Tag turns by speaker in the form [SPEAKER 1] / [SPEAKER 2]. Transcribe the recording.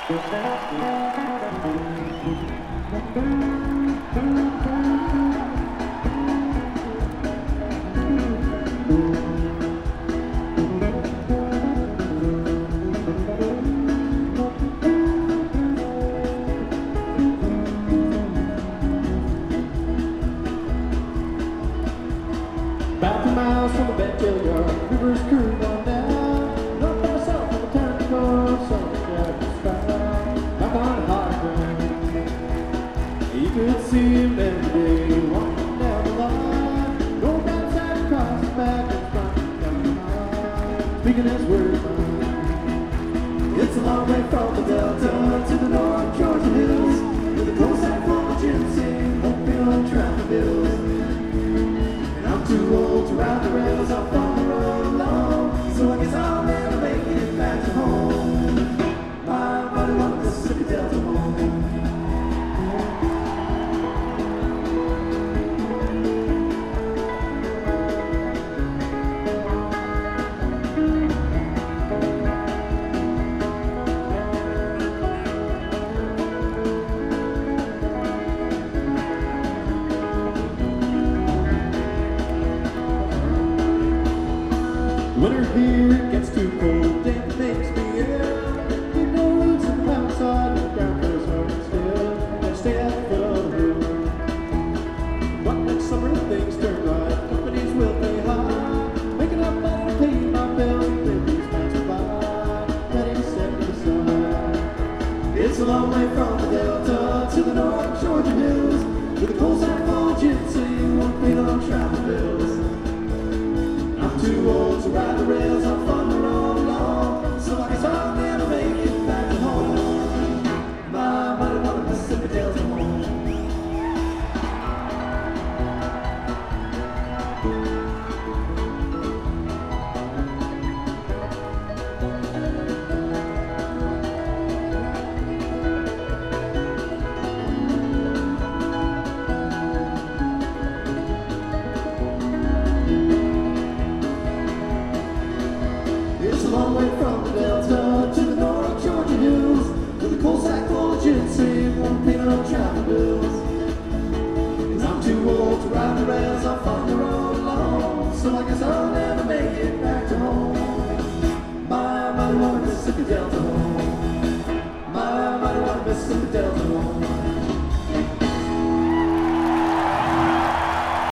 [SPEAKER 1] About 2 miles from the Bentonville Yard, rivers curve on down. North by myself on the town to go, so the found. Back on the high ground, you could see him every day walking down the line. Going outside across the back and front down the line, speaking his word of mine. It's a long way from the Delta to the North Georgia hills, with a coast that full of ginseng, won't be on traffic bills. Too old to ride the rails off on the road alone, so I guess I'll never make it back to home. My buddy on the Mississippi Delta home. Winter here, it gets too cold, and it makes me ill. Leave no roots in the mountainside, the ground feels hard and still. And stay at the foot of the hill. But next summer things turn right, companies will pay high, making up money to pay my bills, and live these passers by, ready to set to the side. It's a long way from the Delta to the North Georgia hills, with a cold sack full of ginseng, won't pay no travel bills. Too old to ride the rails off on the road alone, so I guess I'll never make it back to home. My buddy on the Mississippi Delta home. It's a long way from the Delta to the North Georgia hills, with a cold sack full of ginseng, won't pay no travel bills. And I'm too old to ride the rails off on the road alone, so I guess I'll